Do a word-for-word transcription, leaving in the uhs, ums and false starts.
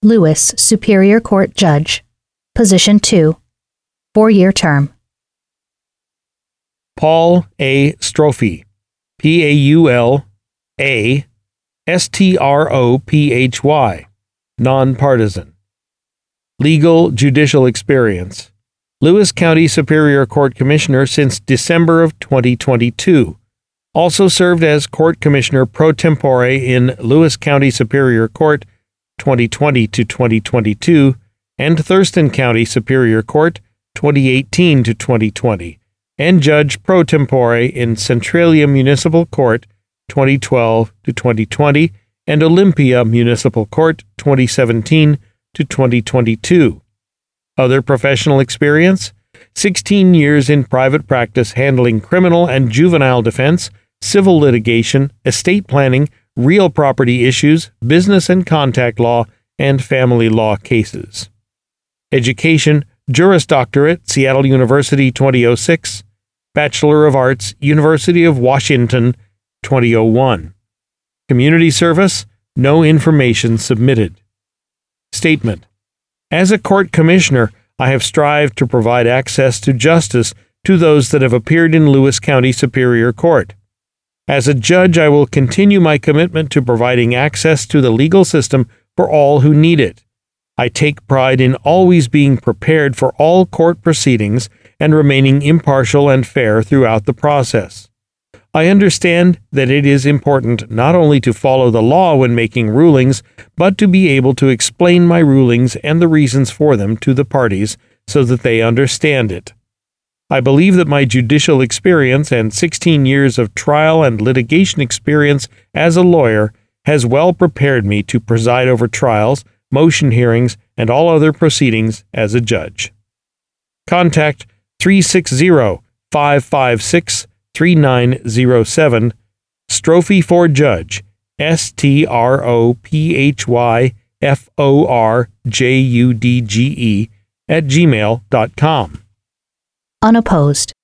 Lewis Superior Court Judge. Position two. Four-year term. Paul A. Strophy, P A U L A S T R O P H Y, nonpartisan. Legal judicial experience. Lewis County Superior Court Commissioner since December of twenty twenty-two. Also served as Court Commissioner pro tempore in Lewis County Superior Court twenty twenty to twenty twenty-two and Thurston County Superior Court twenty eighteen to twenty twenty, and Judge pro tempore in Centralia Municipal Court twenty twelve to twenty twenty and Olympia Municipal Court twenty seventeen to twenty twenty-two. Other professional experience: sixteen years in private practice handling criminal and juvenile defense, civil litigation, estate planning, real property issues, business and contact law, and family law cases. Education: Juris Doctorate, Seattle University twenty oh six, Bachelor of Arts, University of Washington twenty oh one. Community service: no information submitted. Statement: As a court commissioner, I have strived to provide access to justice to those that have appeared in Lewis County Superior Court. As a judge, I will continue my commitment to providing access to the legal system for all who need it. I take pride in always being prepared for all court proceedings and remaining impartial and fair throughout the process. I understand that it is important not only to follow the law when making rulings, but to be able to explain my rulings and the reasons for them to the parties so that they understand it. I believe that my judicial experience and sixteen years of trial and litigation experience as a lawyer has well prepared me to preside over trials, motion hearings, and all other proceedings as a judge. Contact three six zero, five five six, three nine zero seven, Strophy for Judge, S T R O P H Y F O R J U D G E, at gmail dot com. Unopposed.